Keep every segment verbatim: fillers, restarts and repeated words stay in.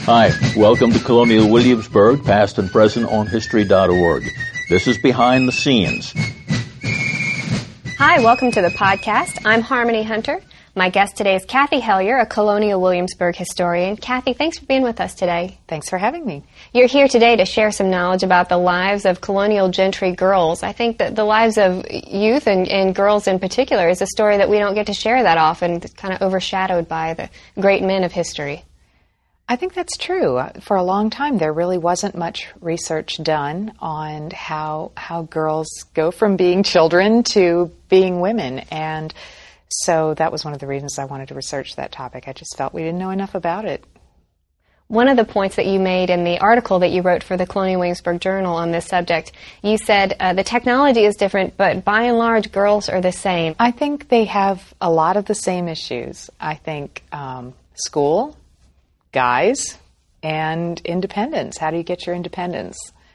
Hi, welcome to Colonial Williamsburg, past and present on history dot org. This is Behind the Scenes. Hi, welcome to the podcast. I'm Harmony Hunter. My guest today is Kathy Hellyer, a Colonial Williamsburg historian. Kathy, thanks for being with us today. Thanks for having me. You're here today to share some knowledge about the lives of colonial gentry girls. I think that the lives of youth and, and girls in particular is a story that we don't get to share that often. It's kind of overshadowed by the great men of history. I think that's true. For a long time, there really wasn't much research done on how how girls go from being children to being women. And so that was one of the reasons I wanted to research that topic. I just felt we didn't know enough about it. One of the points that you made in the article that you wrote for the Colonial Williamsburg Journal on this subject, you said uh, the technology is different, but by and large, girls are the same. I think they have a lot of the same issues. I think um, school, guys, and independence. How do you get your independence?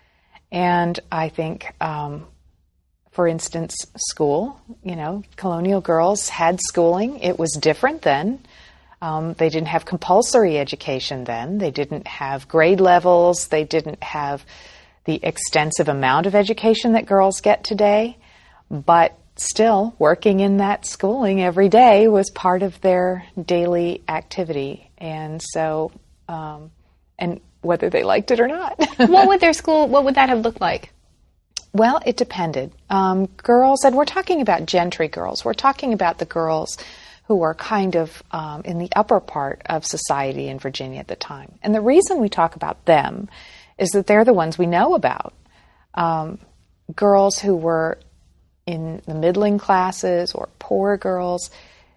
And I think, um, for instance, school, you know, colonial girls had schooling. It was different then. Um, they didn't have compulsory education then. They didn't have grade levels. They didn't have the extensive amount of education that girls get today. But still, working in that schooling every day was part of their daily activity. And so, um, and whether they liked it or not. What would their school, what would that have looked like? Well, it depended. Um, girls, and we're talking about gentry girls. We're talking about the girls who were kind of um, in the upper part of society in Virginia at the time. And the reason we talk about them is that they're the ones we know about. Um, girls who were in the middling classes or poor girls,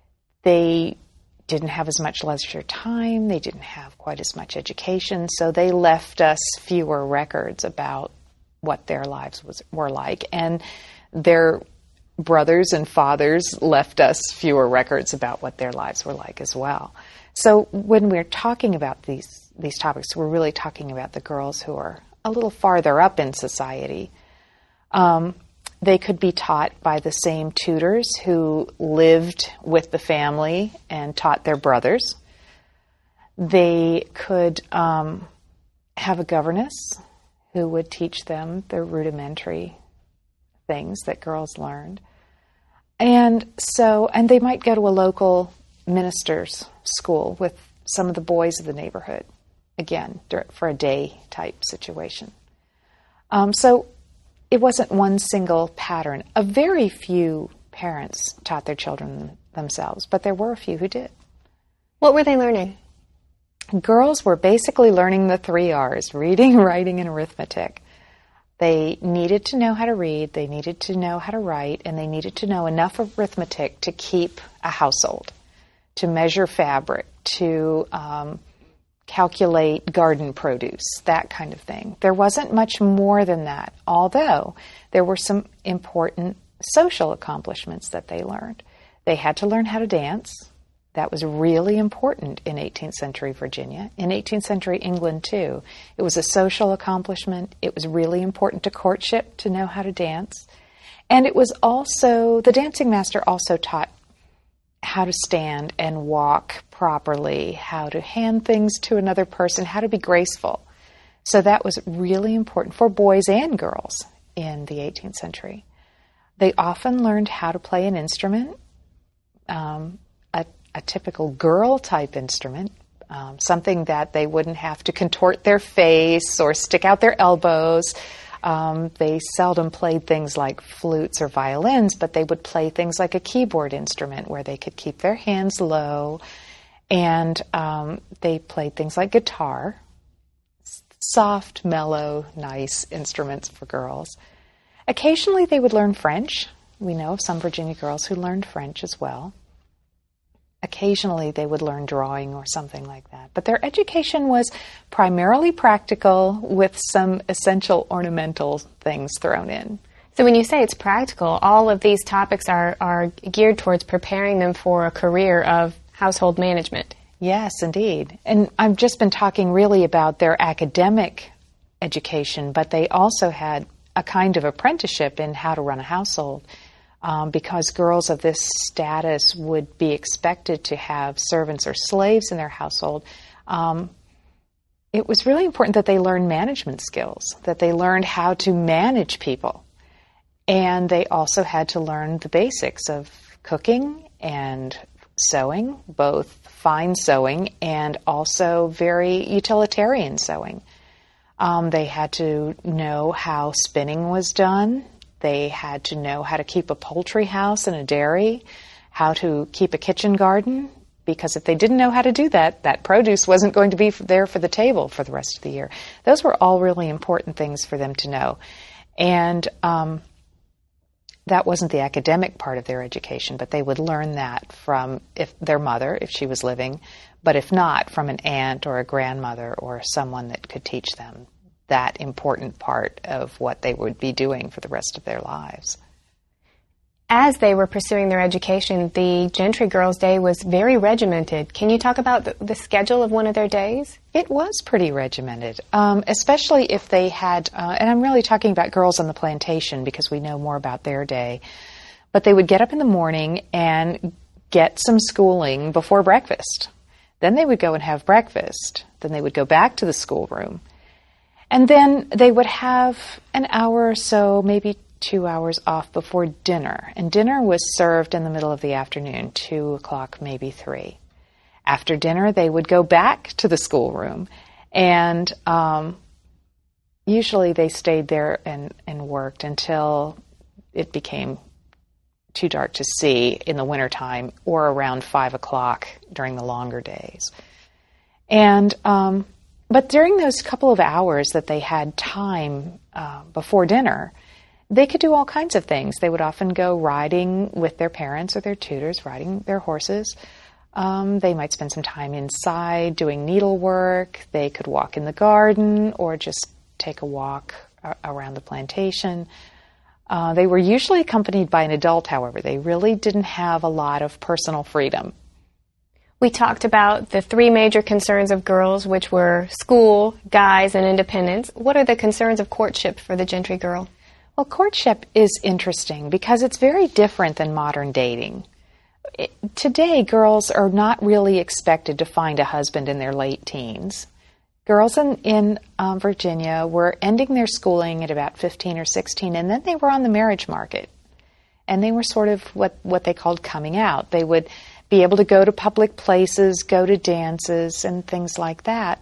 they didn't have as much leisure time, they didn't have quite as much education, so they left us fewer records about what their lives was, were like. And their brothers and fathers left us fewer records about what their lives were like as well. So when we're talking about these, these topics, we're really talking about the girls who are a little farther up in society. Um, They could be taught by the same tutors who lived with the family and taught their brothers. They could um, have a governess who would teach them the rudimentary things that girls learned. And so, and they might go to a local minister's school with some of the boys of the neighborhood, again, for a day type situation. Um, so, it wasn't one single pattern. A very few parents taught their children themselves, but there were a few who did. What were they learning? Girls were basically learning the three R's, reading, writing, and arithmetic. They needed to know how to read, they needed to know how to write, and they needed to know enough arithmetic to keep a household, to measure fabric, to um, calculate garden produce, that kind of thing. There wasn't much more than that, although there were some important social accomplishments that they learned. They had to learn how to dance. That was really important in eighteenth century Virginia. In eighteenth century England, too. It was a social accomplishment. It was really important to courtship to know how to dance. And it was also, the dancing master also taught how to stand and walk properly, how to hand things to another person, how to be graceful. So that was really important for boys and girls in the eighteenth century. They often learned how to play an instrument, um, a, a typical girl-type instrument, um, something that they wouldn't have to contort their face or stick out their elbows. Um, they seldom played things like flutes or violins, but they would play things like a keyboard instrument where they could keep their hands low. And um, they played things like guitar, soft, mellow, nice instruments for girls. Occasionally they would learn French. We know of some Virginia girls who learned French as well. Occasionally they would learn drawing or something like that. But their education was primarily practical with some essential ornamental things thrown in. So when you say it's practical, all of these topics are, are geared towards preparing them for a career of household management. Yes, indeed. And I've just been talking really about their academic education, but they also had a kind of apprenticeship in how to run a household. Um, because girls of this status would be expected to have servants or slaves in their household. Um, it was really important that they learn management skills, that they learned how to manage people. And they also had to learn the basics of cooking and sewing, both fine sewing and also very utilitarian sewing. Um, they had to know how spinning was done. They had to know how to keep a poultry house and a dairy, how to keep a kitchen garden, because if they didn't know how to do that, that produce wasn't going to be there for the table for the rest of the year. Those were all really important things for them to know. And um, that wasn't the academic part of their education, but they would learn that from if their mother, if she was living, but if not, from an aunt or a grandmother or someone that could teach them that important part of what they would be doing for the rest of their lives. As they were pursuing their education, the Gentry Girls' Day was very regimented. Can you talk about the, the schedule of one of their days? It was pretty regimented, um, especially if they had, uh, and I'm really talking about girls on the plantation because we know more about their day, but they would get up in the morning and get some schooling before breakfast. Then they would go and have breakfast. Then they would go back to the schoolroom. And then they would have an hour or so, maybe two hours off before dinner. And dinner was served in the middle of the afternoon, two o'clock, maybe three. After dinner, they would go back to the schoolroom. And um, usually they stayed there and, and worked until it became too dark to see in the wintertime or around five o'clock during the longer days. And um, but during those couple of hours that they had time uh, before dinner, they could do all kinds of things. They would often go riding with their parents or their tutors, riding their horses. Um, they might spend some time inside doing needlework. They could walk in the garden or just take a walk a- around the plantation. Uh, they were usually accompanied by an adult, however. They really didn't have a lot of personal freedom. We talked about the three major concerns of girls, which were school, guys, and independence. What are the concerns of courtship for the Gentry girl? Well, courtship is interesting because it's very different than modern dating. It, today, girls are not really expected to find a husband in their late teens. Girls in, in um, Virginia were ending their schooling at about fifteen or sixteen, and then they were on the marriage market. And they were sort of what, what they called coming out. They would be able to go to public places, go to dances, and things like that.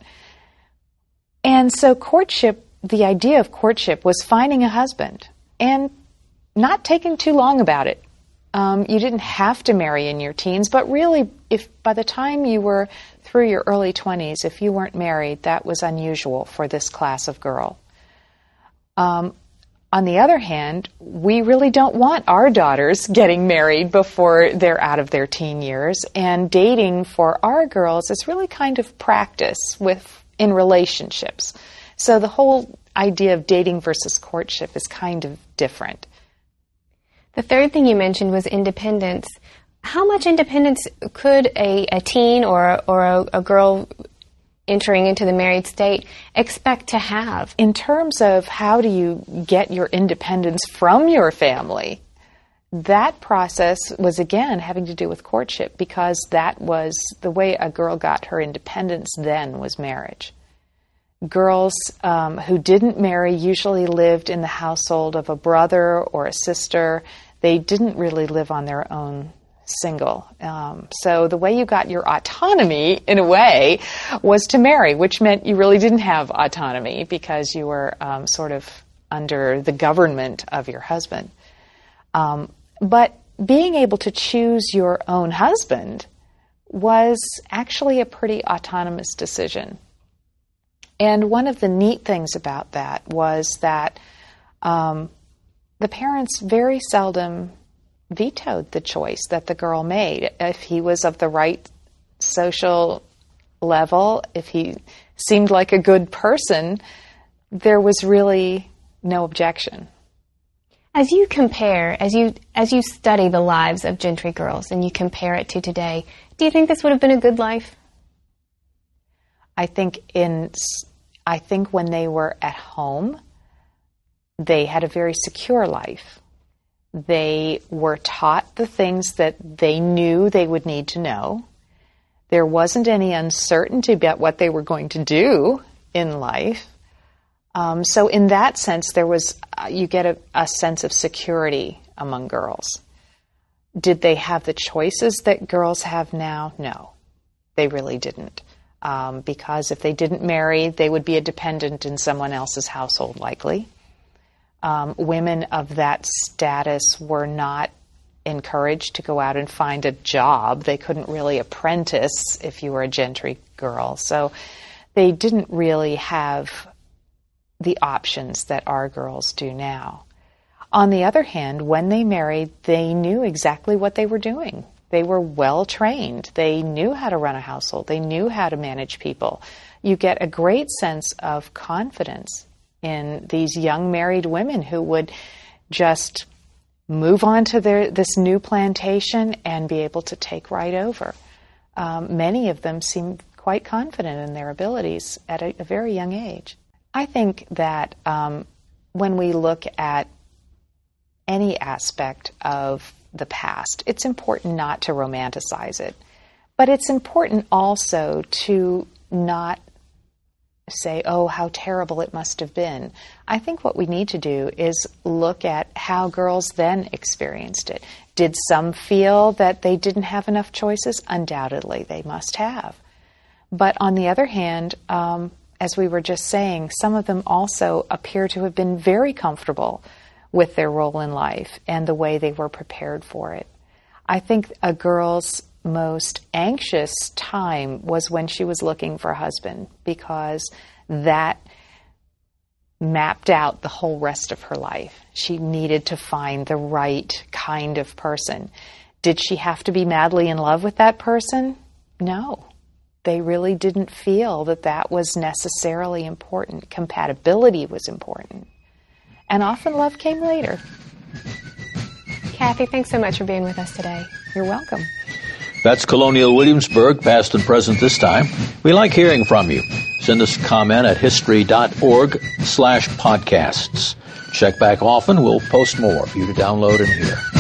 And so courtship, the idea of courtship was finding a husband and not taking too long about it. Um, you didn't have to marry in your teens, but really, if by the time you were through your early twenties, if you weren't married, that was unusual for this class of girl. Um, on the other hand, we really don't want our daughters getting married before they're out of their teen years, and dating for our girls is really kind of practice with in relationships. So the whole idea of dating versus courtship is kind of different. The third thing you mentioned was independence. How much independence could a, a teen or, or a, a girl entering into the married state expect to have? In terms of how do you get your independence from your family, that process was, again, having to do with courtship, because that was the way a girl got her independence then, was marriage. Girls um, who didn't marry usually lived in the household of a brother or a sister. They didn't really live on their own single. Um, so the way you got your autonomy, in a way, was to marry, which meant you really didn't have autonomy because you were um, sort of under the government of your husband. Um, but being able to choose your own husband was actually a pretty autonomous decision. And one of the neat things about that was that um, the parents very seldom vetoed the choice that the girl made. If he was of the right social level, if he seemed like a good person, there was really no objection. As you compare, as you as you study the lives of Gentry girls and you compare it to today, do you think this would have been a good life? I think in, I think when they were at home, they had a very secure life. They were taught the things that they knew they would need to know. There wasn't any uncertainty about what they were going to do in life. Um, so in that sense, there was, uh, you get a, a sense of security among girls. Did they have the choices that girls have now? No, they really didn't. Um, because if they didn't marry, they would be a dependent in someone else's household, likely. Um, women of that status were not encouraged to go out and find a job. They couldn't really apprentice if you were a gentry girl. So they didn't really have the options that our girls do now. On the other hand, when they married, they knew exactly what they were doing. They were well trained. They knew how to run a household. They knew how to manage people. You get a great sense of confidence in these young married women who would just move on to their this new plantation and be able to take right over. Um, many of them seem quite confident in their abilities at a, a very young age. I think that um, when we look at any aspect of the past, it's important not to romanticize it. But it's important also to not say, oh, how terrible it must have been. I think what we need to do is look at how girls then experienced it. Did some feel that they didn't have enough choices? Undoubtedly, they must have. But on the other hand, um, as we were just saying, some of them also appear to have been very comfortable with their role in life and the way they were prepared for it. I think a girl's most anxious time was when she was looking for a husband, because that mapped out the whole rest of her life. She needed to find the right kind of person. Did she have to be madly in love with that person? No. They really didn't feel that that was necessarily important. Compatibility was important. And often love came later. Kathy, thanks so much for being with us today. You're welcome. That's Colonial Williamsburg, past and present this time. We like hearing from you. Send us a comment at history.org slash podcasts. Check back often. We'll post more for you to download and hear.